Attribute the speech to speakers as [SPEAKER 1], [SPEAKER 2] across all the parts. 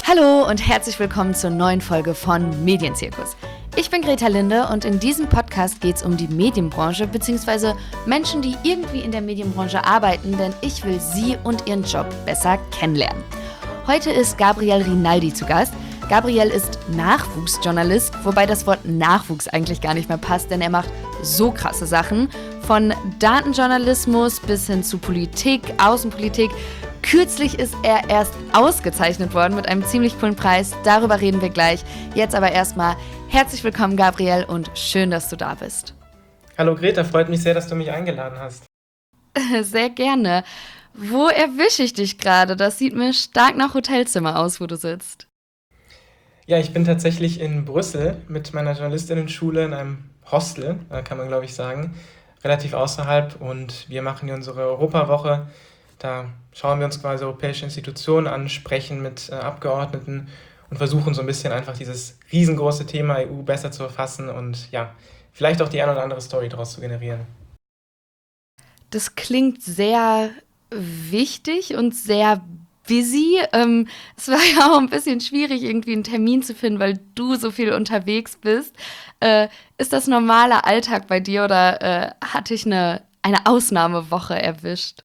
[SPEAKER 1] Hallo und herzlich willkommen zur neuen Folge von Medienzirkus. Ich bin Greta Linde und in diesem Podcast geht es um die Medienbranche bzw. Menschen, die irgendwie in der Medienbranche arbeiten, denn ich will sie und ihren Job besser kennenlernen. Heute ist Gabriel Rinaldi zu Gast. Gabriel ist Nachwuchsjournalist, wobei das Wort Nachwuchs eigentlich gar nicht mehr passt, denn er macht so krasse Sachen. Von Datenjournalismus bis hin zu Politik, Außenpolitik. Kürzlich ist er erst ausgezeichnet worden mit einem ziemlich coolen Preis. Darüber reden wir gleich. Jetzt aber erstmal herzlich willkommen, Gabriel, und schön, dass du da bist.
[SPEAKER 2] Hallo Greta, freut mich sehr, dass du mich eingeladen hast.
[SPEAKER 1] Sehr gerne. Wo erwische ich dich gerade? Das sieht mir stark nach Hotelzimmer aus, wo du sitzt.
[SPEAKER 2] Ja, ich bin tatsächlich in Brüssel mit meiner Journalistinnenschule in einem Hostel, kann man glaube ich sagen, relativ außerhalb, und wir machen hier unsere Europawoche. Da schauen wir uns quasi europäische Institutionen an, sprechen mit Abgeordneten und versuchen so ein bisschen einfach dieses riesengroße Thema EU besser zu erfassen und ja, vielleicht auch die eine oder andere Story daraus zu generieren.
[SPEAKER 1] Das klingt sehr wichtig und sehr busy. Es war ja auch ein bisschen schwierig, irgendwie einen Termin zu finden, weil du so viel unterwegs bist. Ist das normaler Alltag bei dir oder hatte ich eine Ausnahmewoche erwischt?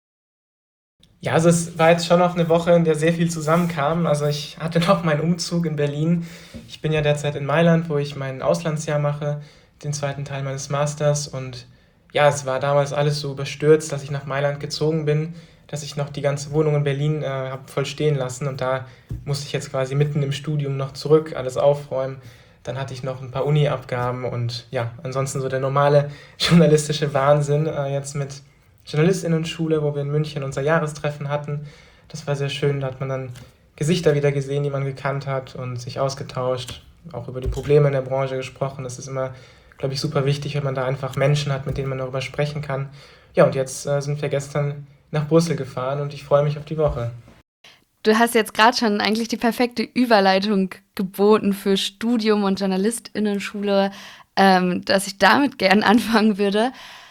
[SPEAKER 2] Ja, also es war jetzt schon noch eine Woche, in der sehr viel zusammenkam. Also ich hatte noch meinen Umzug in Berlin. Ich bin ja derzeit in Mailand, wo ich mein Auslandsjahr mache, den zweiten Teil meines Masters. Und ja, es war damals alles so überstürzt, dass ich nach Mailand gezogen bin, dass ich noch die ganze Wohnung in Berlin habe voll stehen lassen. Und da musste ich jetzt quasi mitten im Studium noch zurück, alles aufräumen. Dann hatte ich noch ein paar Uni-Abgaben und ja, ansonsten so der normale journalistische Wahnsinn jetzt mit JournalistInnen-Schule, wo wir in München unser Jahrestreffen hatten. Das war sehr schön, da hat man dann Gesichter wieder gesehen, die man gekannt hat und sich ausgetauscht, auch über die Probleme in der Branche gesprochen. Das ist immer, glaube ich, super wichtig, wenn man da einfach Menschen hat, mit denen man darüber sprechen kann. Ja, und jetzt sind wir gestern nach Brüssel gefahren und ich freue mich auf die Woche.
[SPEAKER 1] Du hast jetzt gerade schon eigentlich die perfekte Überleitung geboten für Studium und JournalistInnen-Schule, dass ich damit gern anfangen würde.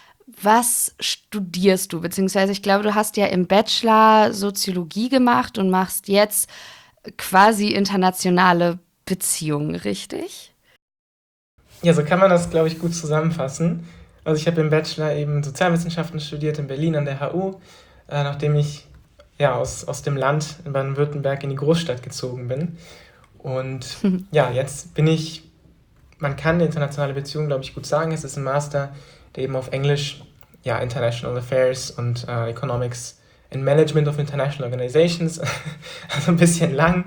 [SPEAKER 1] Was studierst du? Beziehungsweise ich glaube, du hast ja im Bachelor Soziologie gemacht und machst jetzt quasi internationale Beziehungen, richtig?
[SPEAKER 2] Ja, so kann man das, glaube ich, gut zusammenfassen. Also ich habe im Bachelor eben Sozialwissenschaften studiert in Berlin an der HU, nachdem ich ja aus dem Land in Baden-Württemberg in die Großstadt gezogen bin. Und ja, jetzt bin ich, man kann internationale Beziehungen, glaube ich, gut sagen. Es ist ein Master, der eben auf Englisch, ja, International Affairs und Economics and Management of International Organizations, also ein bisschen lang.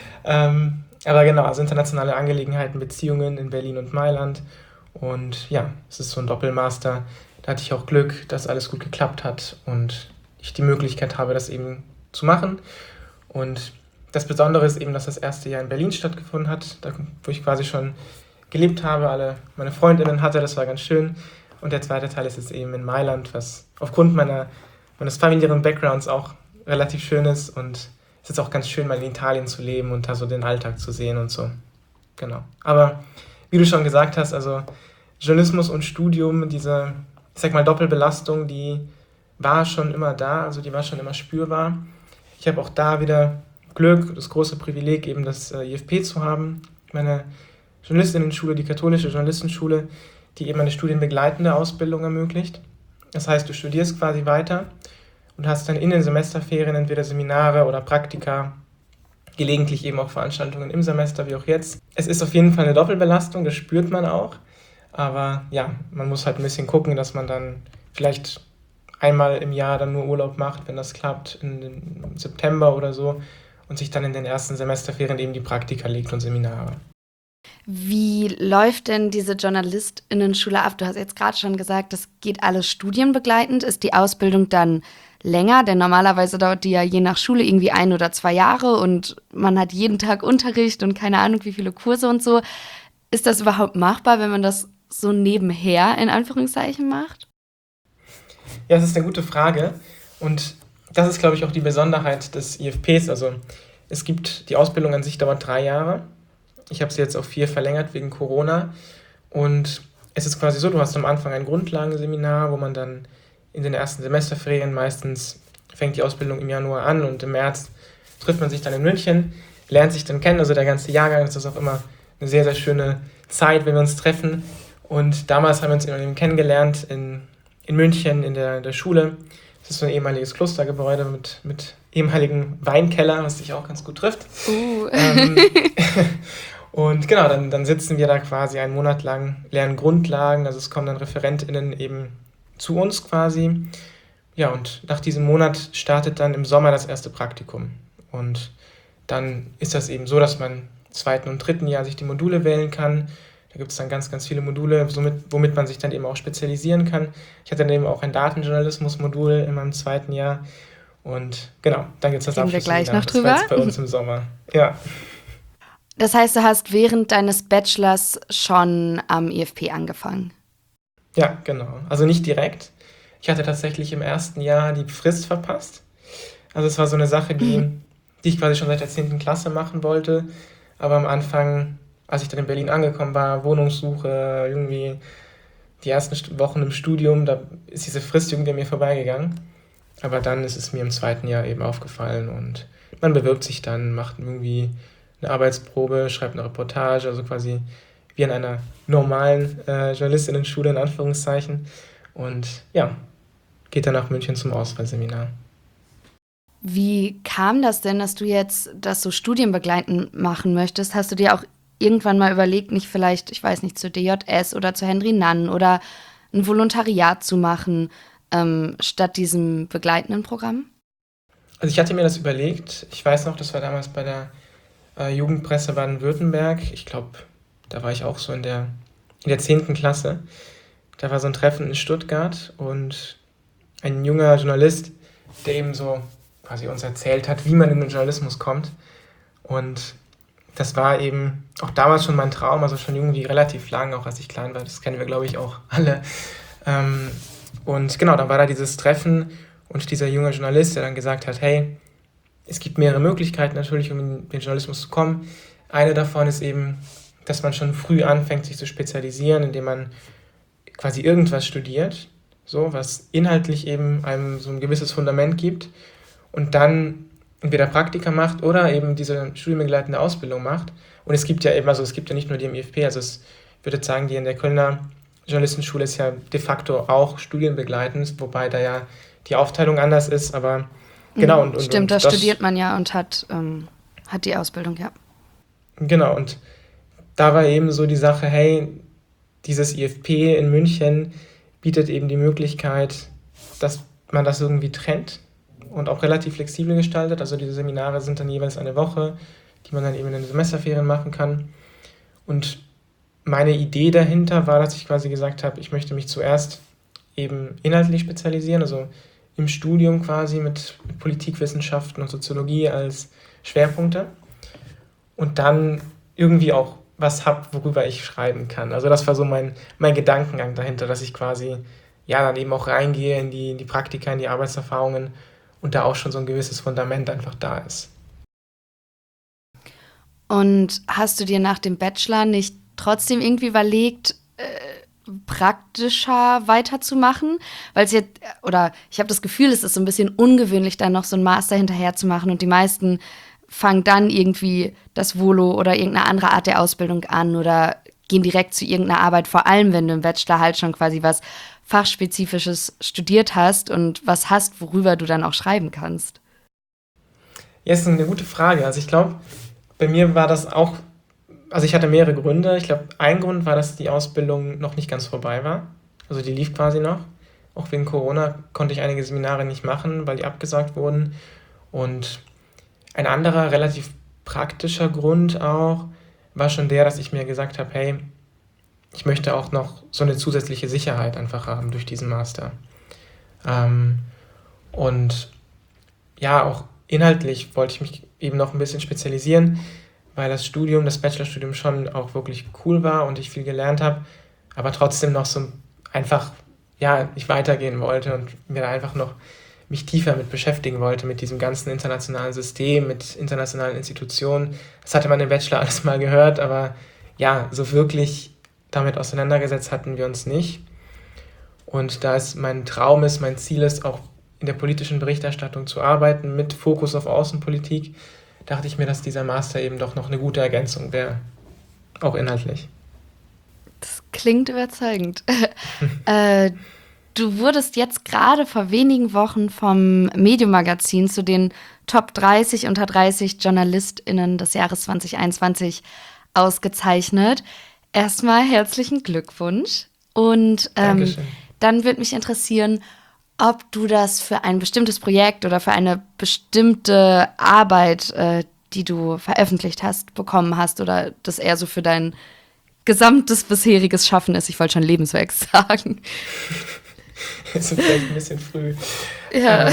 [SPEAKER 2] Aber genau, also internationale Angelegenheiten, Beziehungen in Berlin und Mailand. Und ja, es ist so ein Doppelmaster. Da hatte ich auch Glück, dass alles gut geklappt hat und ich die Möglichkeit habe, das eben zu machen. Und das Besondere ist eben, dass das erste Jahr in Berlin stattgefunden hat, da, wo ich quasi schon gelebt habe, alle meine Freundinnen hatte, das war ganz schön. Und der zweite Teil ist jetzt eben in Mailand, was aufgrund meines familiären Backgrounds auch relativ schön ist. Und es ist auch ganz schön, mal in Italien zu leben und da so den Alltag zu sehen und so. Genau. Aber wie du schon gesagt hast, also Journalismus und Studium, diese, ich sag mal, Doppelbelastung, die war schon immer da, also die war schon immer spürbar. Ich habe auch da wieder Glück, das große Privileg, eben das IFP zu haben. Meine Journalistinnenschule, die katholische Journalistenschule, die eben eine studienbegleitende Ausbildung ermöglicht. Das heißt, du studierst quasi weiter und hast dann in den Semesterferien entweder Seminare oder Praktika, gelegentlich eben auch Veranstaltungen im Semester, wie auch jetzt. Es ist auf jeden Fall eine Doppelbelastung, das spürt man auch. Aber ja, man muss halt ein bisschen gucken, dass man dann vielleicht einmal im Jahr dann nur Urlaub macht, wenn das klappt, im September oder so, und sich dann in den ersten Semesterferien eben die Praktika legt und Seminare.
[SPEAKER 1] Wie läuft denn diese JournalistInnen-Schule ab? Du hast jetzt gerade schon gesagt, das geht alles studienbegleitend. Ist die Ausbildung dann länger? Denn normalerweise dauert die ja je nach Schule irgendwie 1 oder 2 Jahre und man hat jeden Tag Unterricht und keine Ahnung, wie viele Kurse und so. Ist das überhaupt machbar, wenn man das so nebenher in Anführungszeichen macht?
[SPEAKER 2] Ja, das ist eine gute Frage und das ist, glaube ich, auch die Besonderheit des IFPs. Also es gibt, die Ausbildung an sich dauert 3 Jahre. Ich habe sie jetzt auf 4 verlängert wegen Corona und es ist quasi so, du hast am Anfang ein Grundlagenseminar, wo man dann in den ersten Semesterferien, meistens fängt die Ausbildung im Januar an und im März trifft man sich dann in München, lernt sich dann kennen, also der ganze Jahrgang. Das ist auch immer eine sehr, sehr schöne Zeit, wenn wir uns treffen. Und damals haben wir uns eben kennengelernt in München in der Schule. Das ist so ein ehemaliges Klostergebäude mit ehemaligen Weinkeller, was sich auch ganz gut trifft. Und genau, dann sitzen wir da quasi einen Monat lang, lernen Grundlagen, also es kommen dann ReferentInnen eben zu uns quasi. Ja, und nach diesem Monat startet dann im Sommer das erste Praktikum. Und dann ist das eben so, dass man im 2. und 3. Jahr sich die Module wählen kann. Da gibt es dann ganz, ganz viele Module, womit man sich dann eben auch spezialisieren kann. Ich hatte dann eben auch ein Datenjournalismus-Modul in meinem 2. Jahr. Und genau, dann gibt es das
[SPEAKER 1] Abschlussseminar. Reden wir gleich noch drüber.
[SPEAKER 2] Das war jetzt bei uns im Sommer. Ja.
[SPEAKER 1] Das heißt, du hast während deines Bachelors schon am IFP angefangen?
[SPEAKER 2] Ja, genau. Also nicht direkt. Ich hatte tatsächlich im 1. Jahr die Frist verpasst. Also es war so eine Sache, die ich quasi schon seit der 10. Klasse machen wollte. Aber am Anfang, als ich dann in Berlin angekommen war, Wohnungssuche, irgendwie die ersten Wochen im Studium, da ist diese Frist irgendwie an mir vorbeigegangen. Aber dann ist es mir im 2. Jahr eben aufgefallen und man bewirbt sich dann, macht irgendwie eine Arbeitsprobe, schreibt eine Reportage, also quasi wie an einer normalen Journalistinnenschule in Anführungszeichen. Und ja, geht dann nach München zum Auswahlseminar.
[SPEAKER 1] Wie kam das denn, dass du jetzt das so studienbegleitend machen möchtest? Hast du dir auch irgendwann mal überlegt, nicht vielleicht, ich weiß nicht, zur DJS oder zur Henry Nann oder ein Volontariat zu machen, statt diesem begleitenden Programm?
[SPEAKER 2] Also ich hatte mir das überlegt. Ich weiß noch, das war damals bei der Jugendpresse Baden-Württemberg. Ich glaube, da war ich auch so in der 10. Klasse. Da war so ein Treffen in Stuttgart und ein junger Journalist, der eben so quasi uns erzählt hat, wie man in den Journalismus kommt. Und das war eben auch damals schon mein Traum, also schon irgendwie relativ lang, auch als ich klein war. Das kennen wir, glaube ich, auch alle. Und genau, dann war da dieses Treffen und dieser junge Journalist, der dann gesagt hat, hey, es gibt mehrere Möglichkeiten natürlich, um in den Journalismus zu kommen. Eine davon ist eben, dass man schon früh anfängt, sich zu spezialisieren, indem man quasi irgendwas studiert, so was inhaltlich eben einem so ein gewisses Fundament gibt und dann entweder Praktika macht oder eben diese studienbegleitende Ausbildung macht. Und es gibt ja eben, also es gibt ja nicht nur die im IFP, also ich würde sagen, die in der Kölner Journalistenschule ist ja de facto auch studienbegleitend, wobei da ja die Aufteilung anders ist, aber genau. Und
[SPEAKER 1] stimmt, da studiert man ja und hat die Ausbildung, ja.
[SPEAKER 2] Genau, und da war eben so die Sache, hey, dieses IFP in München bietet eben die Möglichkeit, dass man das irgendwie trennt und auch relativ flexibel gestaltet. Also diese Seminare sind dann jeweils eine Woche, die man dann eben in den Semesterferien machen kann. Und meine Idee dahinter war, dass ich quasi gesagt habe, ich möchte mich zuerst eben inhaltlich spezialisieren, also im Studium quasi mit Politikwissenschaften und Soziologie als Schwerpunkte und dann irgendwie auch was habe, worüber ich schreiben kann. Also das war so mein Gedankengang dahinter, dass ich quasi ja dann eben auch reingehe in die Praktika, in die Arbeitserfahrungen und da auch schon so ein gewisses Fundament einfach da ist.
[SPEAKER 1] Und hast du dir nach dem Bachelor nicht trotzdem irgendwie überlegt, praktischer weiterzumachen? Weil es jetzt, oder ich habe das Gefühl, es ist so ein bisschen ungewöhnlich, dann noch so einen Master hinterher zu machen und die meisten fangen dann irgendwie das Volo oder irgendeine andere Art der Ausbildung an oder gehen direkt zu irgendeiner Arbeit, vor allem wenn du im Bachelor halt schon quasi was Fachspezifisches studiert hast und was hast, worüber du dann auch schreiben kannst.
[SPEAKER 2] Ja, ist eine gute Frage. Also ich glaube, bei mir war das auch, also ich hatte mehrere Gründe. Ich glaube, ein Grund war, dass die Ausbildung noch nicht ganz vorbei war. Also die lief quasi noch. Auch wegen Corona konnte ich einige Seminare nicht machen, weil die abgesagt wurden. Und ein anderer, relativ praktischer Grund auch, war schon der, dass ich mir gesagt habe, hey, ich möchte auch noch so eine zusätzliche Sicherheit einfach haben durch diesen Master. Und ja, auch inhaltlich wollte ich mich eben noch ein bisschen spezialisieren, weil das Bachelorstudium schon auch wirklich cool war und ich viel gelernt habe, aber trotzdem noch so einfach, ja, ich weitergehen wollte und mir da einfach noch mich tiefer mit beschäftigen wollte, mit diesem ganzen internationalen System, mit internationalen Institutionen. Das hatte man im Bachelor alles mal gehört, aber ja, so wirklich damit auseinandergesetzt hatten wir uns nicht. Und da es mein Ziel ist, auch in der politischen Berichterstattung zu arbeiten, mit Fokus auf Außenpolitik, dachte ich mir, dass dieser Master eben doch noch eine gute Ergänzung wäre, auch inhaltlich.
[SPEAKER 1] Das klingt überzeugend. Du wurdest jetzt gerade vor wenigen Wochen vom Medium-Magazin zu den Top 30 unter 30 JournalistInnen des Jahres 2021 ausgezeichnet. Erstmal herzlichen Glückwunsch. Und dann würde mich interessieren, ob du das für ein bestimmtes Projekt oder für eine bestimmte Arbeit, die du veröffentlicht hast, bekommen hast oder das eher so für dein gesamtes bisheriges Schaffen ist. Ich wollte schon Lebenswerk sagen.
[SPEAKER 2] Das ist vielleicht ein bisschen früh.
[SPEAKER 1] Ja.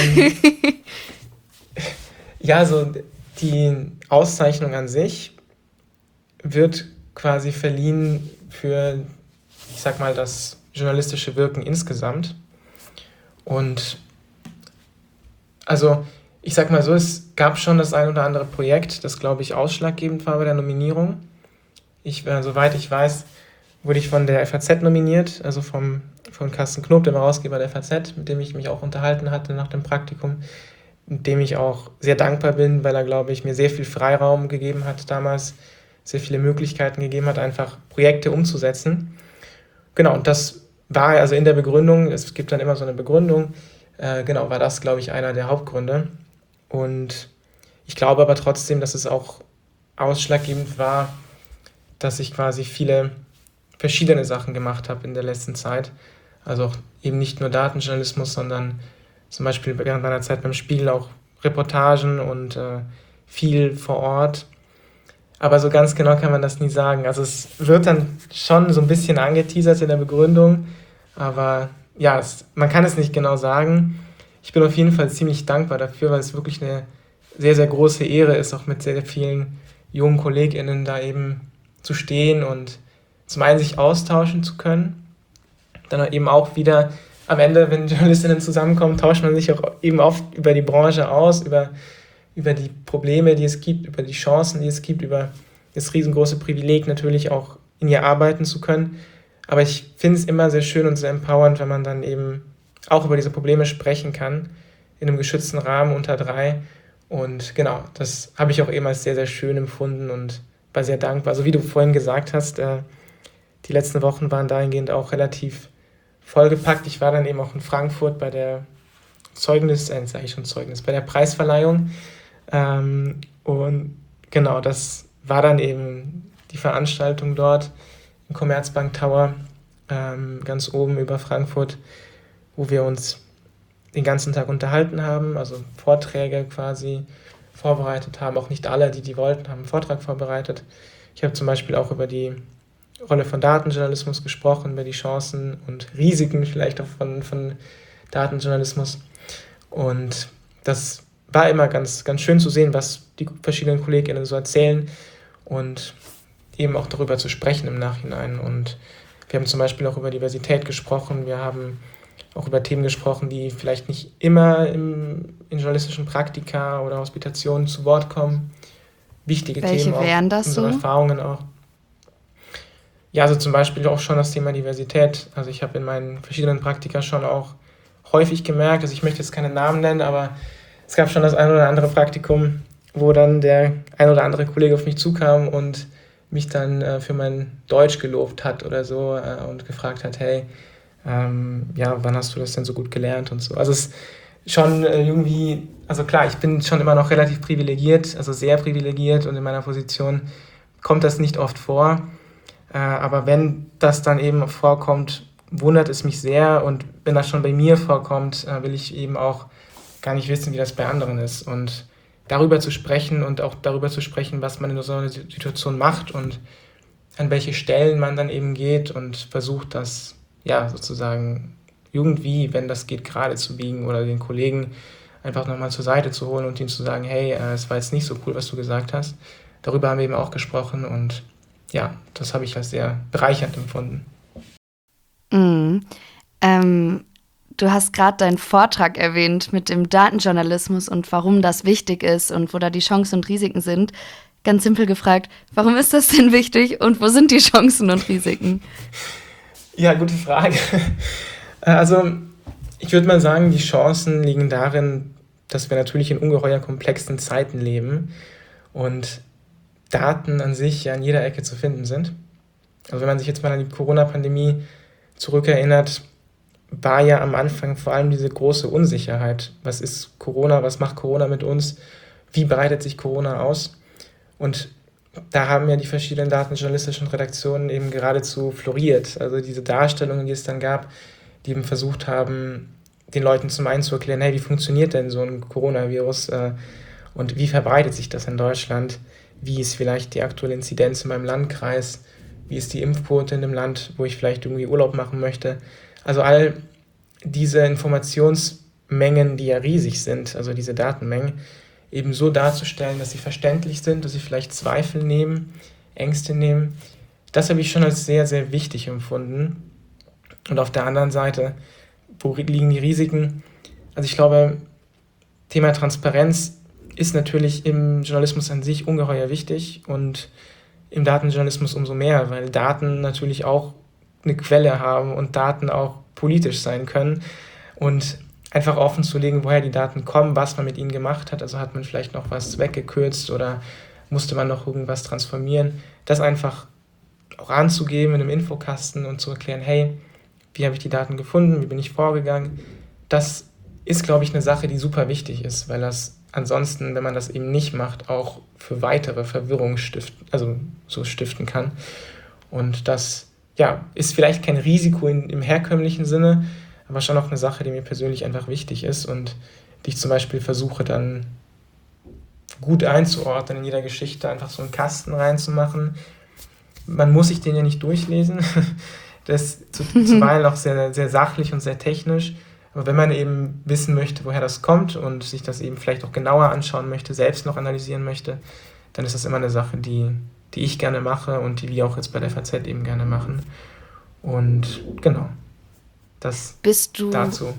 [SPEAKER 2] Ja, so die Auszeichnung an sich wird quasi verliehen für, ich sag mal, das journalistische Wirken insgesamt. Und also, ich sag mal so, es gab schon das ein oder andere Projekt, das, glaube ich, ausschlaggebend war bei der Nominierung. Soweit ich weiß, wurde ich von der FAZ nominiert, also von Carsten Knob, dem Herausgeber der FAZ, mit dem ich mich auch unterhalten hatte nach dem Praktikum, mit dem ich auch sehr dankbar bin, weil er, glaube ich, mir sehr viel Freiraum gegeben hat damals, sehr viele Möglichkeiten gegeben hat, einfach Projekte umzusetzen. Genau, und das war also in der Begründung, es gibt dann immer so eine Begründung, war das, glaube ich, einer der Hauptgründe. Und ich glaube aber trotzdem, dass es auch ausschlaggebend war, dass ich quasi viele verschiedene Sachen gemacht habe in der letzten Zeit. Also auch eben nicht nur Datenjournalismus, sondern zum Beispiel während meiner Zeit beim Spiegel auch Reportagen und viel vor Ort. Aber so ganz genau kann man das nie sagen. Also es wird dann schon so ein bisschen angeteasert in der Begründung, aber ja, man kann es nicht genau sagen. Ich bin auf jeden Fall ziemlich dankbar dafür, weil es wirklich eine sehr, sehr große Ehre ist, auch mit sehr, sehr vielen jungen KollegInnen da eben zu stehen und zum einen sich austauschen zu können, dann eben auch wieder am Ende, wenn JournalistInnen zusammenkommen, tauscht man sich auch eben oft über die Branche aus, über die Probleme, die es gibt, über die Chancen, die es gibt, über das riesengroße Privileg natürlich auch in ihr arbeiten zu können. Aber ich finde es immer sehr schön und sehr empowernd, wenn man dann eben auch über diese Probleme sprechen kann, in einem geschützten Rahmen unter 3. Und genau, das habe ich auch eben als sehr, sehr schön empfunden und war sehr dankbar. Also wie du vorhin gesagt hast, die letzten Wochen waren dahingehend auch relativ vollgepackt. Ich war dann eben auch in Frankfurt bei der bei der Preisverleihung. Und genau, das war dann eben die Veranstaltung dort im Commerzbank Tower, ganz oben über Frankfurt, wo wir uns den ganzen Tag unterhalten haben, also Vorträge quasi vorbereitet haben. Auch nicht alle, die wollten, haben einen Vortrag vorbereitet. Ich habe zum Beispiel auch über die Rolle von Datenjournalismus gesprochen, über die Chancen und Risiken vielleicht auch von Datenjournalismus. Und das war immer ganz, ganz schön zu sehen, was die verschiedenen KollegInnen so erzählen und eben auch darüber zu sprechen im Nachhinein. Und wir haben zum Beispiel auch über Diversität gesprochen, wir haben auch über Themen gesprochen, die vielleicht nicht immer in journalistischen Praktika oder Hospitationen zu Wort kommen. Wichtige
[SPEAKER 1] Welche
[SPEAKER 2] Themen auch,
[SPEAKER 1] wären das
[SPEAKER 2] unsere
[SPEAKER 1] so?
[SPEAKER 2] Erfahrungen auch. Ja, also zum Beispiel auch schon das Thema Diversität. Also ich habe in meinen verschiedenen Praktika schon auch häufig gemerkt, also ich möchte jetzt keine Namen nennen, aber es gab schon das ein oder andere Praktikum, wo dann der ein oder andere Kollege auf mich zukam und mich dann für mein Deutsch gelobt hat oder so und gefragt hat, hey, wann hast du das denn so gut gelernt und so. Also es ist schon irgendwie, also klar, ich bin schon immer noch relativ privilegiert, also sehr privilegiert und in meiner Position kommt das nicht oft vor. Aber wenn das dann eben vorkommt, wundert es mich sehr und wenn das schon bei mir vorkommt, will ich eben auch gar nicht wissen, wie das bei anderen ist und darüber zu sprechen und auch darüber zu sprechen, was man in so einer Situation macht und an welche Stellen man dann eben geht und versucht, das ja sozusagen irgendwie, wenn das geht, gerade zu biegen oder den Kollegen einfach nochmal zur Seite zu holen und ihnen zu sagen, hey, es war jetzt nicht so cool, was du gesagt hast. Darüber haben wir eben auch gesprochen und ja, das habe ich als sehr bereichernd empfunden.
[SPEAKER 1] Du hast gerade deinen Vortrag erwähnt mit dem Datenjournalismus und warum das wichtig ist und wo da die Chancen und Risiken sind. Ganz simpel gefragt, warum ist das denn wichtig und wo sind die Chancen und Risiken?
[SPEAKER 2] Ja, gute Frage. Also ich würde mal sagen, die Chancen liegen darin, dass wir natürlich in ungeheuer komplexen Zeiten leben und Daten an sich ja in jeder Ecke zu finden sind. Also wenn man sich jetzt mal an die Corona-Pandemie zurückerinnert, war ja am Anfang vor allem diese große Unsicherheit. Was ist Corona? Was macht Corona mit uns? Wie breitet sich Corona aus? Und da haben ja die verschiedenen datenjournalistischen Redaktionen eben geradezu floriert. Also diese Darstellungen, die es dann gab, die eben versucht haben, den Leuten zum einen zu erklären, hey, wie funktioniert denn so ein Coronavirus und wie verbreitet sich das in Deutschland? Wie ist vielleicht die aktuelle Inzidenz in meinem Landkreis? Wie ist die Impfquote in dem Land, wo ich vielleicht irgendwie Urlaub machen möchte? Also all diese Informationsmengen, die ja riesig sind, also diese Datenmengen, eben so darzustellen, dass sie verständlich sind, dass sie vielleicht Zweifel nehmen, Ängste nehmen, das habe ich schon als sehr, sehr wichtig empfunden. Und auf der anderen Seite, wo liegen die Risiken? Also ich glaube, Thema Transparenz ist natürlich im Journalismus an sich ungeheuer wichtig und im Datenjournalismus umso mehr, weil Daten natürlich auch eine Quelle haben und Daten auch politisch sein können und einfach offen zu legen, woher die Daten kommen, was man mit ihnen gemacht hat. Also hat man vielleicht noch was weggekürzt oder musste man noch irgendwas transformieren. Das einfach auch anzugeben in einem Infokasten und zu erklären, hey, wie habe ich die Daten gefunden, wie bin ich vorgegangen. Das ist, glaube ich, eine Sache, die super wichtig ist, weil das ansonsten, wenn man das eben nicht macht, auch für weitere Verwirrung stiften kann. Und das ist vielleicht kein Risiko im herkömmlichen Sinne, aber schon auch eine Sache, die mir persönlich einfach wichtig ist und die ich zum Beispiel versuche dann gut einzuordnen in jeder Geschichte, einfach so einen Kasten reinzumachen. Man muss sich den ja nicht durchlesen, das ist zuweilen auch sehr, sehr sachlich und sehr technisch, aber wenn man eben wissen möchte, woher das kommt und sich das eben vielleicht auch genauer anschauen möchte, selbst noch analysieren möchte, dann ist das immer eine Sache, die ich gerne mache und die wir auch jetzt bei der FAZ eben gerne machen. Und genau, das dazu.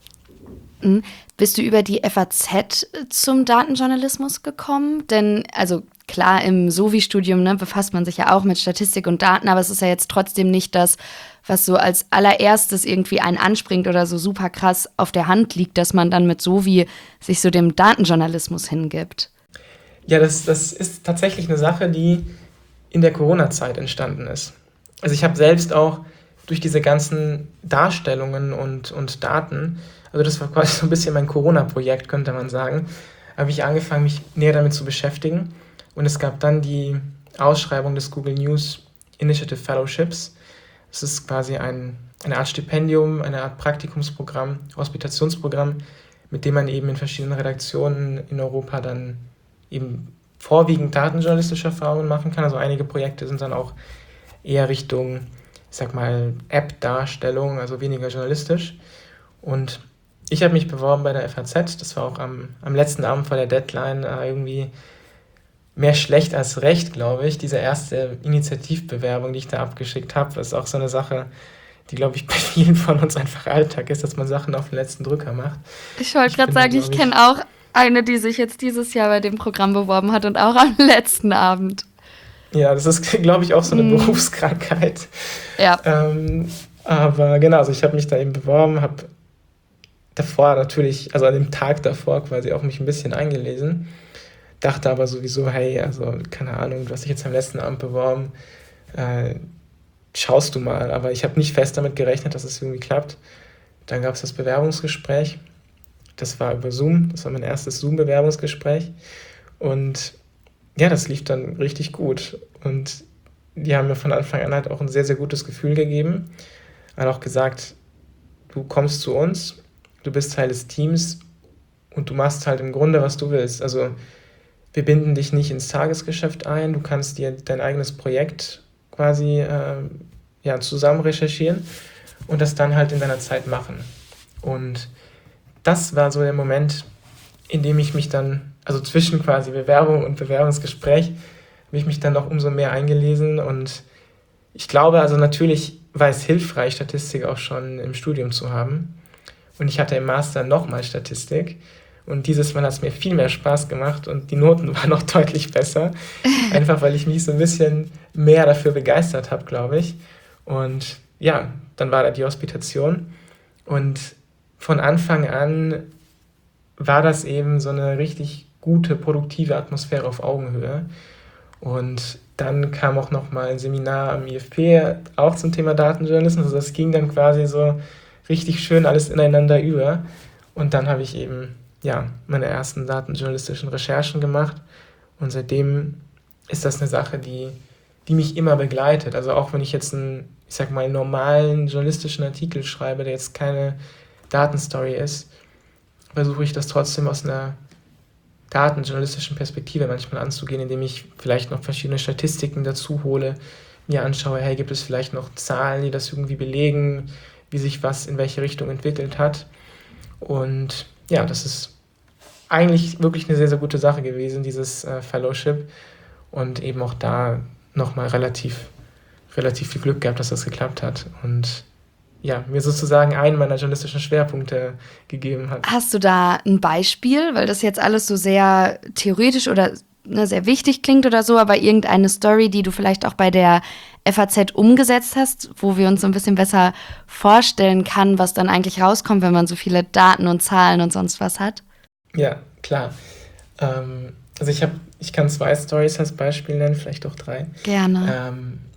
[SPEAKER 1] Bist du über die FAZ zum Datenjournalismus gekommen? Denn, also klar, im SOVI-Studium befasst man sich ja auch mit Statistik und Daten, aber es ist ja jetzt trotzdem nicht das, was so als allererstes irgendwie einen anspringt oder so super krass auf der Hand liegt, dass man dann mit SOVI sich so dem Datenjournalismus hingibt.
[SPEAKER 2] Ja, das ist tatsächlich eine Sache, die in der Corona-Zeit entstanden ist. Also ich habe selbst auch durch diese ganzen Darstellungen und Daten, also das war quasi so ein bisschen mein Corona-Projekt, könnte man sagen, habe ich angefangen, mich näher damit zu beschäftigen. Und es gab dann die Ausschreibung des Google News Initiative Fellowships. Das ist quasi eine Art Stipendium, eine Art Praktikumsprogramm, Hospitationsprogramm, mit dem man eben in verschiedenen Redaktionen in Europa dann eben vorwiegend datenjournalistische Erfahrungen machen kann. Also einige Projekte sind dann auch eher Richtung, ich sag mal, App-Darstellung, also weniger journalistisch. Und ich habe mich beworben bei der FAZ, das war auch am letzten Abend vor der Deadline irgendwie mehr schlecht als recht, glaube ich. Diese erste Initiativbewerbung, die ich da abgeschickt habe, das ist auch so eine Sache, die, glaube ich, bei vielen von uns einfach Alltag ist, dass man Sachen auf den letzten Drücker macht.
[SPEAKER 1] Ich wollte gerade sagen, ich kenne auch eine, die sich jetzt dieses Jahr bei dem Programm beworben hat und auch am letzten Abend.
[SPEAKER 2] Ja, das ist, glaube ich, auch so eine Berufskrankheit.
[SPEAKER 1] Ja.
[SPEAKER 2] Aber genau, also ich habe mich da eben beworben, habe davor natürlich, also an dem Tag davor quasi auch mich ein bisschen eingelesen, dachte aber sowieso, hey, also keine Ahnung, du hast dich jetzt am letzten Abend beworben, schaust du mal. Aber ich habe nicht fest damit gerechnet, dass es irgendwie klappt. Dann gab es das Bewerbungsgespräch. Das war über Zoom. Das war mein erstes Zoom-Bewerbungsgespräch. Und ja, das lief dann richtig gut. Und die haben mir von Anfang an halt auch ein sehr, sehr gutes Gefühl gegeben. Haben auch gesagt, du kommst zu uns, du bist Teil des Teams und du machst halt im Grunde, was du willst. Also wir binden dich nicht ins Tagesgeschäft ein, du kannst dir dein eigenes Projekt quasi zusammen recherchieren und das dann halt in deiner Zeit machen. Und das war so der Moment, in dem ich mich dann, also zwischen quasi Bewerbung und Bewerbungsgespräch, habe ich mich dann noch umso mehr eingelesen und ich glaube, also natürlich war es hilfreich, Statistik auch schon im Studium zu haben und ich hatte im Master nochmal Statistik und dieses Mal hat es mir viel mehr Spaß gemacht und die Noten waren noch deutlich besser, einfach weil ich mich so ein bisschen mehr dafür begeistert habe, glaube ich. Und ja, dann war da die Hospitation und von Anfang an war das eben so eine richtig gute, produktive Atmosphäre auf Augenhöhe. Und dann kam auch nochmal ein Seminar am IFP, auch zum Thema Datenjournalismus. Also das ging dann quasi so richtig schön alles ineinander über. Und dann habe ich eben meine ersten datenjournalistischen Recherchen gemacht. Und seitdem ist das eine Sache, die mich immer begleitet. Also auch wenn ich jetzt einen normalen journalistischen Artikel schreibe, der jetzt keine Datenstory ist, versuche ich das trotzdem aus einer datenjournalistischen Perspektive manchmal anzugehen, indem ich vielleicht noch verschiedene Statistiken dazu hole, mir anschaue, hey, gibt es vielleicht noch Zahlen, die das irgendwie belegen, wie sich was in welche Richtung entwickelt hat. Und ja, das ist eigentlich wirklich eine sehr, sehr gute Sache gewesen, dieses Fellowship. Und eben auch da nochmal relativ viel Glück gehabt, dass das geklappt hat. Und ja, mir sozusagen einen meiner journalistischen Schwerpunkte gegeben hat.
[SPEAKER 1] Hast du da ein Beispiel, weil das jetzt alles so sehr theoretisch oder sehr wichtig klingt oder so, aber irgendeine Story, die du vielleicht auch bei der FAZ umgesetzt hast, wo wir uns so ein bisschen besser vorstellen kann, was dann eigentlich rauskommt, wenn man so viele Daten und Zahlen und sonst was hat?
[SPEAKER 2] Ja, klar. Also ich kann 2 Stories als Beispiel nennen, vielleicht auch 3.
[SPEAKER 1] Gerne.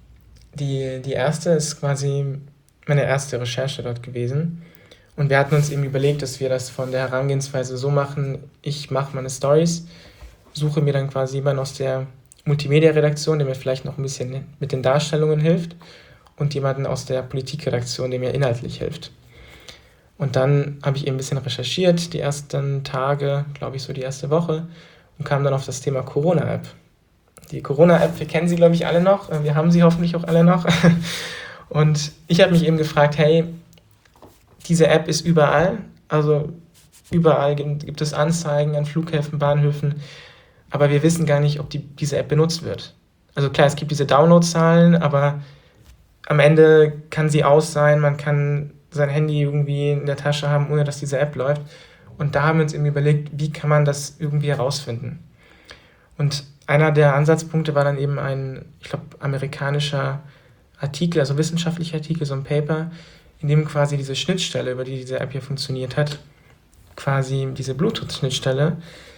[SPEAKER 2] Die erste ist quasi meine erste Recherche dort gewesen. Und wir hatten uns eben überlegt, dass wir das von der Herangehensweise so machen, ich mache meine Stories, suche mir dann quasi jemanden aus der Multimedia-Redaktion, der mir vielleicht noch ein bisschen mit den Darstellungen hilft, und jemanden aus der Politikredaktion, der mir inhaltlich hilft. Und dann habe ich eben ein bisschen recherchiert, die ersten Tage, glaube ich so die erste Woche, und kam dann auf das Thema Corona-App. Die Corona-App, wir kennen sie, glaube ich, alle noch, wir haben sie hoffentlich auch alle noch. Und ich habe mich eben gefragt, hey, diese App ist überall, also überall gibt es Anzeigen an Flughäfen, Bahnhöfen, aber wir wissen gar nicht, ob diese App benutzt wird. Also klar, es gibt diese Downloadzahlen, aber am Ende kann sie aus sein, man kann sein Handy irgendwie in der Tasche haben, ohne dass diese App läuft. Und da haben wir uns eben überlegt, wie kann man das irgendwie herausfinden. Und einer der Ansatzpunkte war dann eben ein, ich glaube, amerikanischer Artikel, also wissenschaftlicher Artikel, so ein Paper, in dem quasi diese Schnittstelle, über die diese App hier funktioniert hat, quasi diese Bluetooth-Schnittstelle,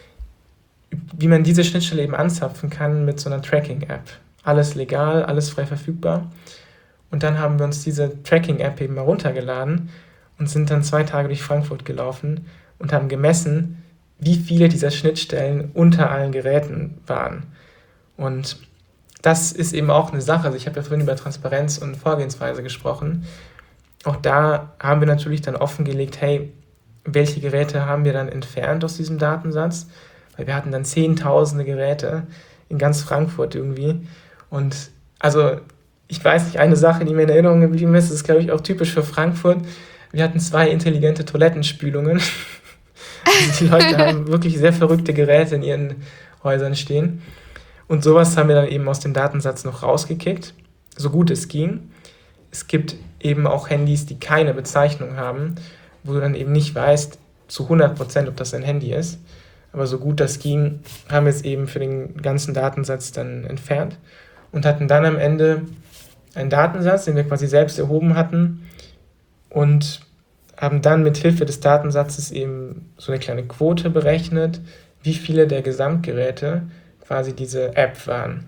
[SPEAKER 2] wie man diese Schnittstelle eben anzapfen kann mit so einer Tracking-App. Alles legal, alles frei verfügbar. Und dann haben wir uns diese Tracking-App eben heruntergeladen und sind dann 2 Tage durch Frankfurt gelaufen und haben gemessen, wie viele dieser Schnittstellen unter allen Geräten waren. Und das ist eben auch eine Sache. Also ich habe ja vorhin über Transparenz und Vorgehensweise gesprochen. Auch da haben wir natürlich dann offengelegt, hey, welche Geräte haben wir dann entfernt aus diesem Datensatz? Weil wir hatten dann Zehntausende Geräte in ganz Frankfurt irgendwie. Und also ich weiß nicht, eine Sache, die mir in Erinnerung geblieben ist, ist, glaube ich, auch typisch für Frankfurt. Wir hatten 2 intelligente Toilettenspülungen. Also die Leute haben wirklich sehr verrückte Geräte in ihren Häusern stehen. Und sowas haben wir dann eben aus dem Datensatz noch rausgekickt, so gut es ging. Es gibt eben auch Handys, die keine Bezeichnung haben, wo du dann eben nicht weißt zu 100%, ob das ein Handy ist. Aber so gut das ging, haben wir es eben für den ganzen Datensatz dann entfernt und hatten dann am Ende einen Datensatz, den wir quasi selbst erhoben hatten, und haben dann mit Hilfe des Datensatzes eben so eine kleine Quote berechnet, wie viele der Gesamtgeräte quasi diese App waren.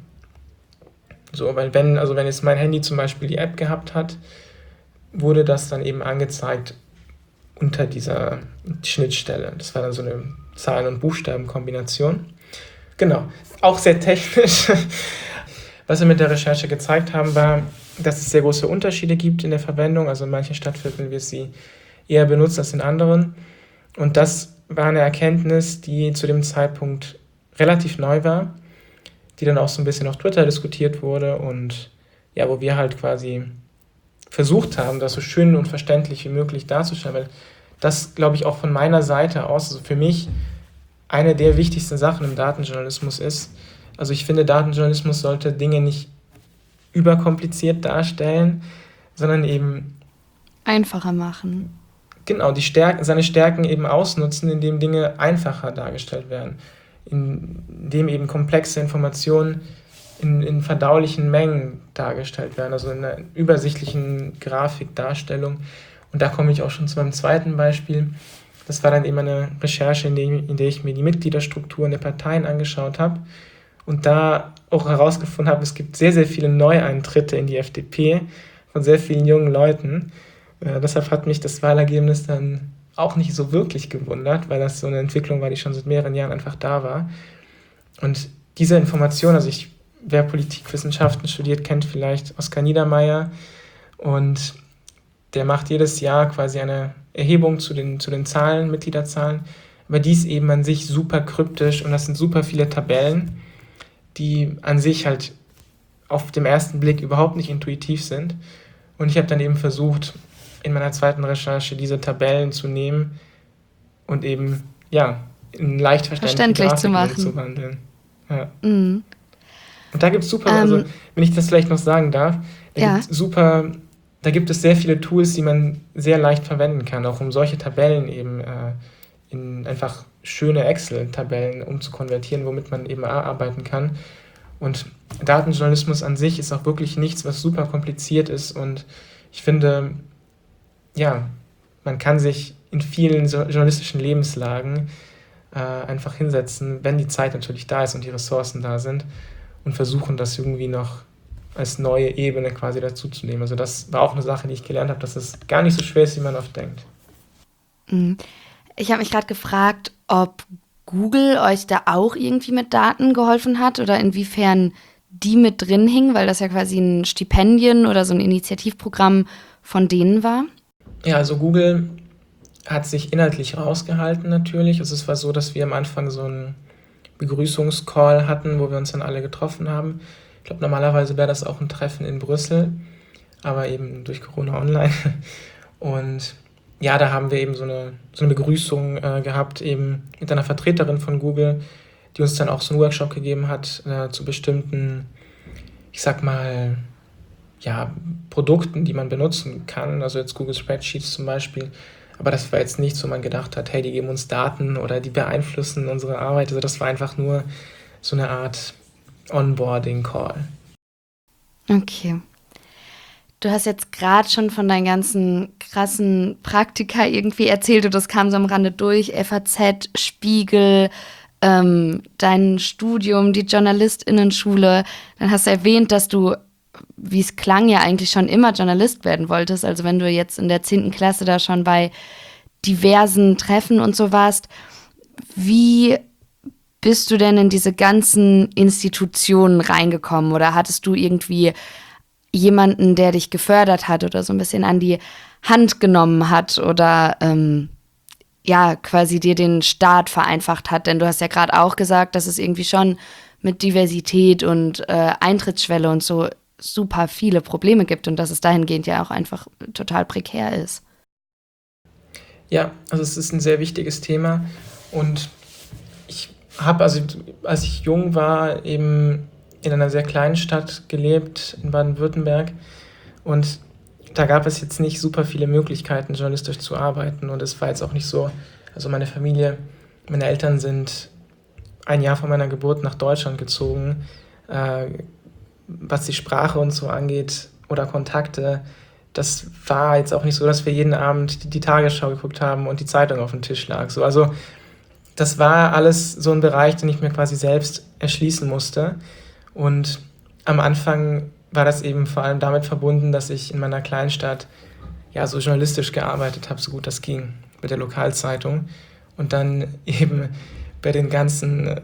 [SPEAKER 2] So, weil wenn jetzt mein Handy zum Beispiel die App gehabt hat, wurde das dann eben angezeigt unter dieser Schnittstelle. Das war dann so eine Zahlen- und Buchstabenkombination. Genau, auch sehr technisch. Was wir mit der Recherche gezeigt haben, war, dass es sehr große Unterschiede gibt in der Verwendung. Also in manchen Stadtvierteln wird sie eher benutzt als in anderen. Und das war eine Erkenntnis, die zu dem Zeitpunkt relativ neu war, die dann auch so ein bisschen auf Twitter diskutiert wurde und ja, wo wir halt quasi versucht haben, das so schön und verständlich wie möglich darzustellen, weil das, glaube ich, auch von meiner Seite aus, also für mich, eine der wichtigsten Sachen im Datenjournalismus ist. Also ich finde, Datenjournalismus sollte Dinge nicht überkompliziert darstellen, sondern eben
[SPEAKER 1] einfacher machen.
[SPEAKER 2] Genau, seine Stärken eben ausnutzen, indem Dinge einfacher dargestellt werden, indem eben komplexe Informationen in verdaulichen Mengen dargestellt werden, also in einer übersichtlichen Grafikdarstellung. Und da komme ich auch schon zu meinem zweiten Beispiel. das war dann eben eine Recherche, in der ich mir die Mitgliederstrukturen der Parteien angeschaut habe und da auch herausgefunden habe, es gibt sehr, sehr viele Neueintritte in die FDP von sehr vielen jungen Leuten. Deshalb hat mich das Wahlergebnis dann auch nicht so wirklich gewundert, weil das so eine Entwicklung war, die schon seit mehreren Jahren einfach da war. Und diese Information, also wer Politikwissenschaften studiert, kennt vielleicht Oskar Niedermeyer und der macht jedes Jahr quasi eine Erhebung zu den Zahlen, Mitgliederzahlen, aber die ist eben an sich super kryptisch und das sind super viele Tabellen, die an sich halt auf den ersten Blick überhaupt nicht intuitiv sind. Und ich habe dann eben versucht, in meiner zweiten Recherche diese Tabellen zu nehmen und eben, ja, in leicht verständliche Grafiken zu wandeln. Ja. Und da gibt es super, also wenn ich das vielleicht noch sagen darf, da gibt es sehr viele Tools, die man sehr leicht verwenden kann, auch um solche Tabellen eben in einfach schöne Excel-Tabellen umzukonvertieren, womit man eben arbeiten kann. Und Datenjournalismus an sich ist auch wirklich nichts, was super kompliziert ist. Und ich finde, ja, man kann sich in vielen journalistischen Lebenslagen einfach hinsetzen, wenn die Zeit natürlich da ist und die Ressourcen da sind und versuchen, das irgendwie noch als neue Ebene quasi dazuzunehmen. Also das war auch eine Sache, die ich gelernt habe, dass es gar nicht so schwer ist, wie man oft denkt.
[SPEAKER 1] Ich habe mich gerade gefragt, ob Google euch da auch irgendwie mit Daten geholfen hat oder inwiefern die mit drin hingen, weil das ja quasi ein Stipendien- oder so ein Initiativprogramm von denen war.
[SPEAKER 2] Ja, also Google hat sich inhaltlich rausgehalten natürlich. Also es war so, dass wir am Anfang so einen Begrüßungscall hatten, wo wir uns dann alle getroffen haben. Ich glaube, normalerweise wäre das auch ein Treffen in Brüssel, aber eben durch Corona online. Und ja, da haben wir eben so eine Begrüßung gehabt, eben mit einer Vertreterin von Google, die uns dann auch so einen Workshop gegeben hat zu bestimmten, ich sag mal, ja, Produkten, die man benutzen kann. Also jetzt Google Spreadsheets zum Beispiel. Aber das war jetzt nichts, wo man gedacht hat, hey, die geben uns Daten oder die beeinflussen unsere Arbeit. Also das war einfach nur so eine Art Onboarding-Call.
[SPEAKER 1] Okay. Du hast jetzt gerade schon von deinen ganzen krassen Praktika irgendwie erzählt und das kam so am Rande durch, FAZ, Spiegel, dein Studium, die JournalistInnen-Schule. Dann hast du erwähnt, dass du, wie es klang, ja eigentlich schon immer Journalist werden wolltest. Also wenn du jetzt in der 10. Klasse da schon bei diversen Treffen und so warst, wie bist du denn in diese ganzen Institutionen reingekommen? Oder hattest du irgendwie jemanden, der dich gefördert hat oder so ein bisschen an die Hand genommen hat oder quasi dir den Start vereinfacht hat? Denn du hast ja gerade auch gesagt, dass es irgendwie schon mit Diversität und Eintrittsschwelle und so super viele Probleme gibt und dass es dahingehend ja auch einfach total prekär ist.
[SPEAKER 2] Ja, also es ist ein sehr wichtiges Thema und ich habe, also als ich jung war, eben in einer sehr kleinen Stadt gelebt, in Baden-Württemberg, und da gab es jetzt nicht super viele Möglichkeiten, journalistisch zu arbeiten, und es war jetzt auch nicht so, also meine Eltern sind ein Jahr vor meiner Geburt nach Deutschland gezogen, was die Sprache und so angeht oder Kontakte, das war jetzt auch nicht so, dass wir jeden Abend die Tagesschau geguckt haben und die Zeitung auf dem Tisch lag. So, also das war alles so ein Bereich, den ich mir quasi selbst erschließen musste. Und am Anfang war das eben vor allem damit verbunden, dass ich in meiner Kleinstadt ja so journalistisch gearbeitet habe, so gut das ging, mit der Lokalzeitung. Und dann eben bei den ganzen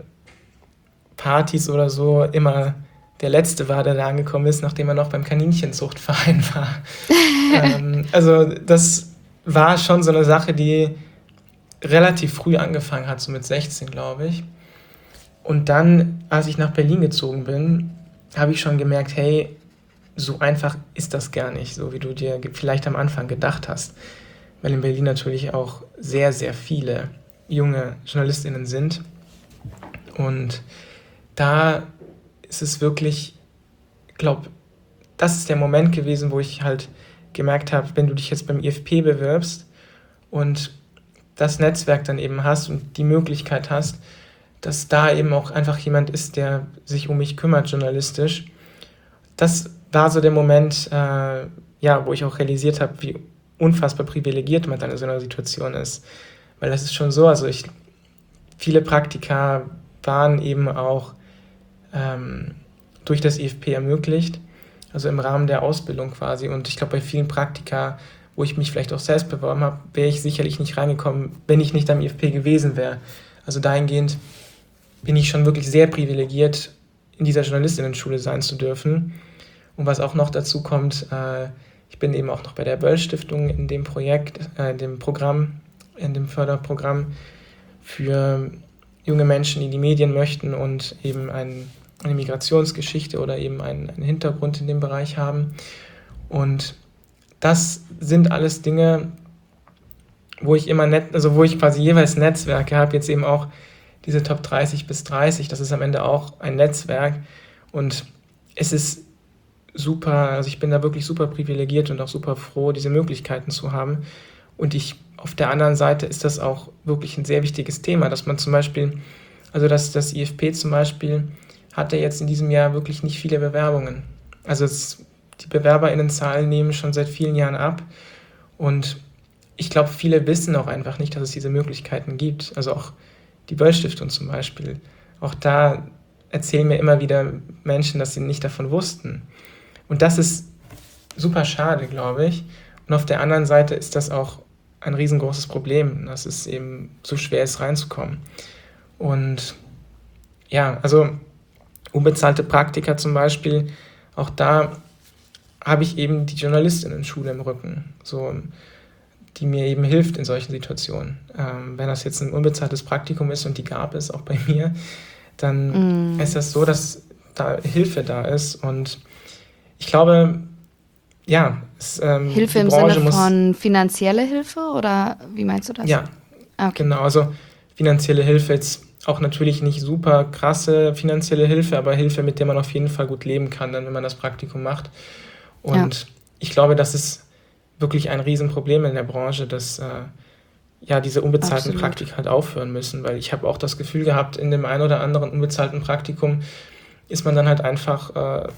[SPEAKER 2] Partys oder so immer der Letzte war, der da angekommen ist, nachdem er noch beim Kaninchenzuchtverein war. Also das war schon so eine Sache, die relativ früh angefangen hat, so mit 16, glaube ich. Und dann, als ich nach Berlin gezogen bin, habe ich schon gemerkt, hey, so einfach ist das gar nicht, so wie du dir vielleicht am Anfang gedacht hast. Weil in Berlin natürlich auch sehr, sehr viele junge JournalistInnen sind. Und da ist es wirklich, ich glaube, das ist der Moment gewesen, wo ich halt gemerkt habe, wenn du dich jetzt beim IFP bewirbst und das Netzwerk dann eben hast und die Möglichkeit hast, dass da eben auch einfach jemand ist, der sich um mich kümmert, journalistisch. Das war so der Moment, wo ich auch realisiert habe, wie unfassbar privilegiert man dann in so einer Situation ist. Weil das ist schon so, also viele Praktika waren eben auch durch das IFP ermöglicht, also im Rahmen der Ausbildung quasi. Und ich glaube, bei vielen Praktika, wo ich mich vielleicht auch selbst beworben habe, wäre ich sicherlich nicht reingekommen, wenn ich nicht am IFP gewesen wäre. Also dahingehend bin ich schon wirklich sehr privilegiert, in dieser Journalistinnenschule sein zu dürfen. Und was auch noch dazu kommt, ich bin eben auch noch bei der Böll-Stiftung in dem Projekt, in dem Förderprogramm für junge Menschen, die in die Medien möchten und eben eine Migrationsgeschichte oder eben einen Hintergrund in dem Bereich haben. Und das sind alles Dinge, wo ich quasi jeweils Netzwerke habe, jetzt eben auch diese Top 30 bis 30, das ist am Ende auch ein Netzwerk und es ist super, also ich bin da wirklich super privilegiert und auch super froh, diese Möglichkeiten zu haben. Und auf der anderen Seite ist das auch wirklich ein sehr wichtiges Thema, dass man zum Beispiel, also dass das IFP zum Beispiel hatte jetzt in diesem Jahr wirklich nicht viele Bewerbungen. Also die BewerberInnenzahlen nehmen schon seit vielen Jahren ab und ich glaube, viele wissen auch einfach nicht, dass es diese Möglichkeiten gibt. Also auch die Böll-Stiftung zum Beispiel. Auch da erzählen mir immer wieder Menschen, dass sie nicht davon wussten. Und das ist super schade, glaube ich. Und auf der anderen Seite ist das auch ein riesengroßes Problem, dass es eben so schwer ist, reinzukommen. Und ja, also unbezahlte Praktika zum Beispiel, auch da habe ich eben die Journalistinnenschule im Rücken, so, die mir eben hilft in solchen Situationen. Wenn das jetzt ein unbezahltes Praktikum ist und die gab es auch bei mir, dann ist das so, dass da Hilfe da ist. Und ich glaube, ja,
[SPEAKER 1] Hilfe im Sinne von finanzielle Hilfe oder wie meinst du das?
[SPEAKER 2] Ja, okay. Genau, also finanzielle Hilfe jetzt auch natürlich nicht super krasse finanzielle Hilfe, aber Hilfe, mit der man auf jeden Fall gut leben kann, dann wenn man das Praktikum macht. Und ich glaube, das ist wirklich ein Riesenproblem in der Branche, dass diese unbezahlten Praktika halt aufhören müssen, weil ich habe auch das Gefühl gehabt, in dem einen oder anderen unbezahlten Praktikum ist man dann halt einfach,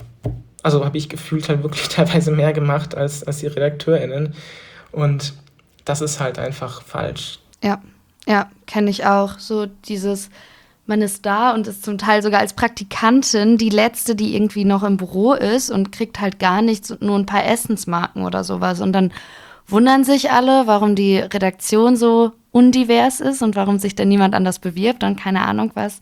[SPEAKER 2] habe ich gefühlt halt wirklich teilweise mehr gemacht als die RedakteurInnen und das ist halt einfach falsch.
[SPEAKER 1] Ja, kenne ich auch. So dieses, man ist da und ist zum Teil sogar als Praktikantin die Letzte, die irgendwie noch im Büro ist und kriegt halt gar nichts und nur ein paar Essensmarken oder sowas. Und dann wundern sich alle, warum die Redaktion so undivers ist und warum sich dann niemand anders bewirbt und keine Ahnung was.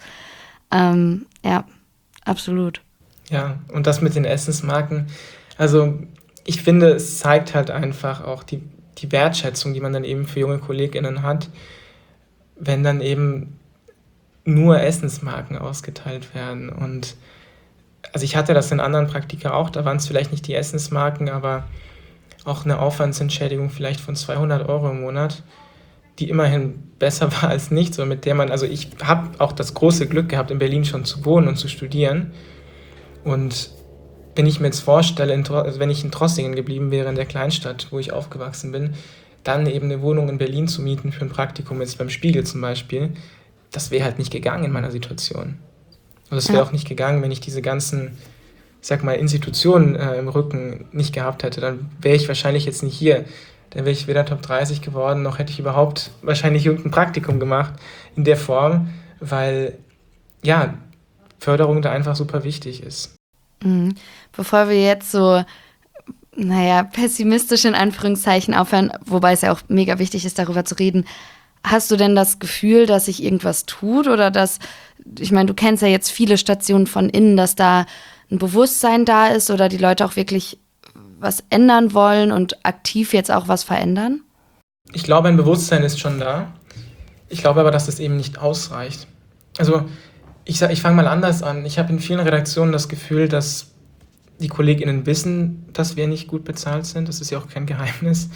[SPEAKER 1] Ja, absolut.
[SPEAKER 2] Ja, und das mit den Essensmarken, also ich finde, es zeigt halt einfach auch die Wertschätzung, die man dann eben für junge KollegInnen hat, wenn dann eben nur Essensmarken ausgeteilt werden. Und also ich hatte das in anderen Praktika auch, da waren es vielleicht nicht die Essensmarken, aber auch eine Aufwandsentschädigung vielleicht von 200 € im Monat, die immerhin besser war als nichts, und mit der also ich habe auch das große Glück gehabt, in Berlin schon zu wohnen und zu studieren. Und wenn ich mir jetzt vorstelle, wenn ich in Trossingen geblieben wäre, in der Kleinstadt, wo ich aufgewachsen bin, dann eben eine Wohnung in Berlin zu mieten für ein Praktikum, jetzt beim Spiegel zum Beispiel, das wäre halt nicht gegangen in meiner Situation. Und es wäre auch nicht gegangen, wenn ich diese ganzen, ich sag mal, Institutionen im Rücken nicht gehabt hätte. Dann wäre ich wahrscheinlich jetzt nicht hier. Dann wäre ich weder Top 30 geworden, noch hätte ich überhaupt wahrscheinlich irgendein Praktikum gemacht in der Form, weil, ja, Förderung da einfach super wichtig ist.
[SPEAKER 1] Bevor wir jetzt so, pessimistisch in Anführungszeichen aufhören, wobei es ja auch mega wichtig ist, darüber zu reden, hast du denn das Gefühl, dass sich irgendwas tut oder ich meine, du kennst ja jetzt viele Stationen von innen, dass da ein Bewusstsein da ist oder die Leute auch wirklich was ändern wollen und aktiv jetzt auch was verändern?
[SPEAKER 2] Ich glaube, ein Bewusstsein ist schon da. Ich glaube aber, dass das eben nicht ausreicht. Also ich fange mal anders an. Ich habe in vielen Redaktionen das Gefühl, dass die KollegInnen wissen, dass wir nicht gut bezahlt sind. Das ist ja auch kein Geheimnis.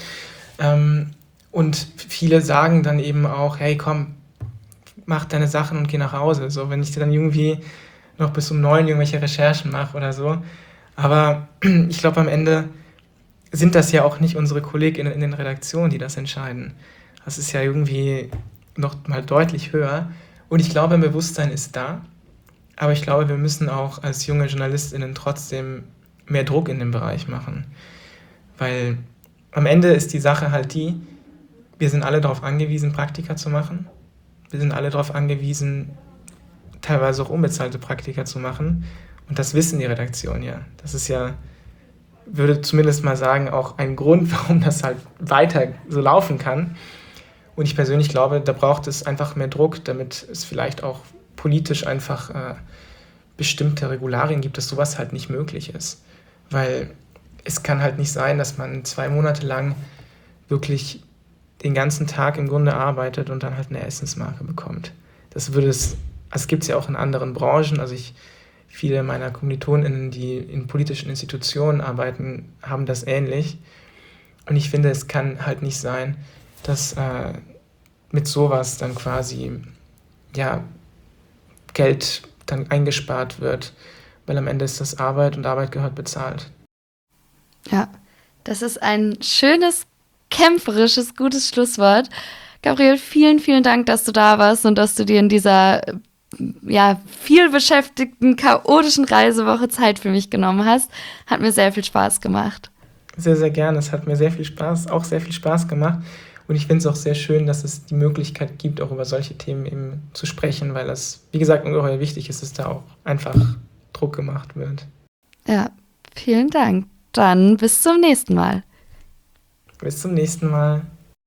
[SPEAKER 2] Und viele sagen dann eben auch, hey, komm, mach deine Sachen und geh nach Hause. So, wenn ich dann irgendwie noch bis um 9 irgendwelche Recherchen mache oder so. Aber ich glaube, am Ende sind das ja auch nicht unsere KollegInnen in den Redaktionen, die das entscheiden. Das ist ja irgendwie noch mal deutlich höher. Und ich glaube, ein Bewusstsein ist da. Aber ich glaube, wir müssen auch als junge JournalistInnen trotzdem mehr Druck in dem Bereich machen. Weil am Ende ist die Sache halt die, wir sind alle darauf angewiesen, Praktika zu machen. Wir sind alle darauf angewiesen, teilweise auch unbezahlte Praktika zu machen. Und das wissen die Redaktionen ja. Das ist ja, würde zumindest mal sagen, auch ein Grund, warum das halt weiter so laufen kann. Und ich persönlich glaube, da braucht es einfach mehr Druck, damit es vielleicht auch politisch einfach bestimmte Regularien gibt, dass sowas halt nicht möglich ist. Weil es kann halt nicht sein, dass man 2 Monate lang wirklich den ganzen Tag im Grunde arbeitet und dann halt eine Essensmarke bekommt. Das gibt es ja auch in anderen Branchen. Also viele meiner KommilitonInnen, die in politischen Institutionen arbeiten, haben das ähnlich. Und ich finde, es kann halt nicht sein, dass mit sowas dann quasi Geld dann eingespart wird, weil am Ende ist das Arbeit und Arbeit gehört bezahlt.
[SPEAKER 1] Ja, das ist ein schönes, kämpferisches, gutes Schlusswort. Gabriel, vielen, vielen Dank, dass du da warst und dass du dir in dieser viel beschäftigten, chaotischen Reisewoche Zeit für mich genommen hast. Hat mir sehr viel Spaß gemacht.
[SPEAKER 2] Sehr, sehr gerne. Es hat mir sehr viel Spaß gemacht. Und ich finde es auch sehr schön, dass es die Möglichkeit gibt, auch über solche Themen eben zu sprechen, weil das, wie gesagt, ungeheuer wichtig ist, dass da auch einfach Druck gemacht wird.
[SPEAKER 1] Ja, vielen Dank. Dann bis zum nächsten Mal.
[SPEAKER 2] Bis zum nächsten Mal.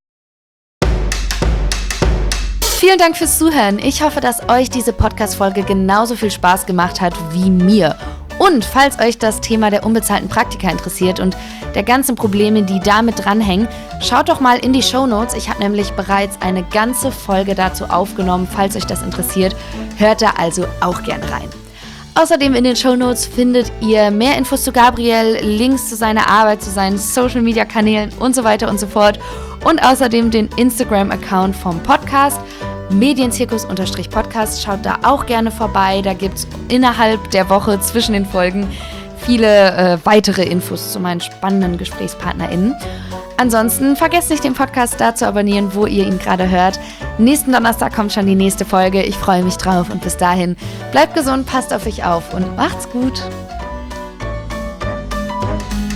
[SPEAKER 1] Vielen Dank fürs Zuhören. Ich hoffe, dass euch diese Podcast-Folge genauso viel Spaß gemacht hat wie mir. Und falls euch das Thema der unbezahlten Praktika interessiert und der ganzen Probleme, die damit dranhängen, schaut doch mal in die Shownotes. Ich habe nämlich bereits eine ganze Folge dazu aufgenommen. Falls euch das interessiert, hört da also auch gerne rein. Außerdem in den Shownotes findet ihr mehr Infos zu Gabriel, Links zu seiner Arbeit, zu seinen Social-Media-Kanälen und so weiter und so fort. Und außerdem den Instagram-Account vom Podcast, Medienzirkus_Podcast. Schaut da auch gerne vorbei. Da gibt es innerhalb der Woche zwischen den Folgen viele weitere Infos zu meinen spannenden GesprächspartnerInnen. Ansonsten vergesst nicht, den Podcast da zu abonnieren, wo ihr ihn gerade hört. Nächsten Donnerstag kommt schon die nächste Folge. Ich freue mich drauf und bis dahin bleibt gesund, passt auf euch auf und macht's gut.